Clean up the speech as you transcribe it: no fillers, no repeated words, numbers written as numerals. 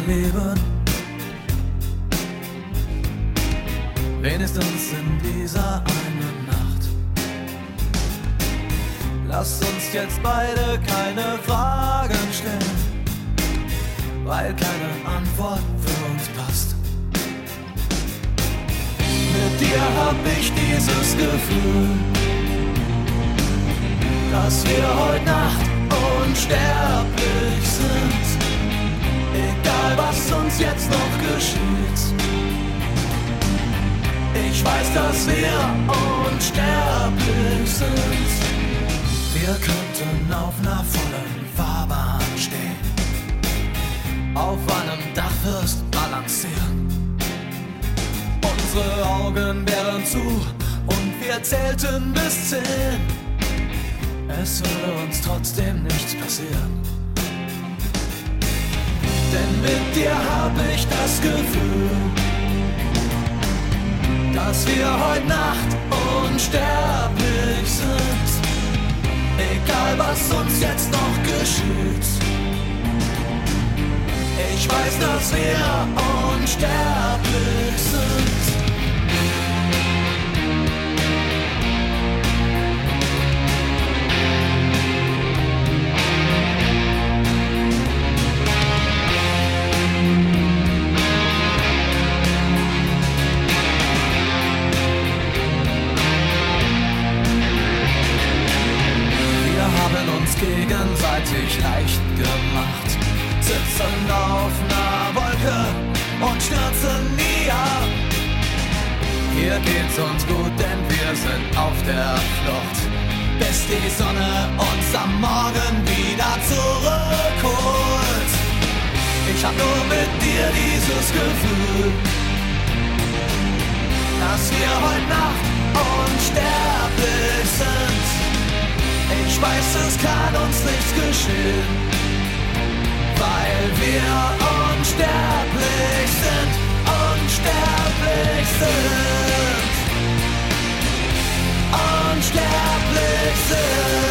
Leben. Wenigstens in dieser einen Nacht. Lasst uns jetzt beide keine Fragen stellen, weil keine Antwort für uns passt. Mit dir hab ich dieses Gefühl, dass wir heute Nacht unsterblich sind. Egal was uns jetzt noch geschieht, ich weiß, dass wir unsterblich sind. Wir könnten auf einer vollen Fahrbahn stehen, auf einem Dachfirst balancieren. Unsere Augen wären zu und wir zählten bis 10. Es würde uns trotzdem nichts passieren. Denn mit dir hab ich das Gefühl, dass wir heute Nacht unsterblich sind. Egal was uns jetzt noch geschieht, ich weiß, dass wir unsterblich sind. Gegenseitig leicht gemacht, sitzen auf einer Wolke und stürzen nie ab. Hier geht's uns gut, denn wir sind auf der Flucht, bis die Sonne uns am Morgen wieder zurückholt. Ich hab nur mit dir dieses Gefühl, dass wir heute Nacht unsterblich sind. Ich weiß, es kann uns nichts geschehen, weil wir unsterblich sind, unsterblich sind, unsterblich sind.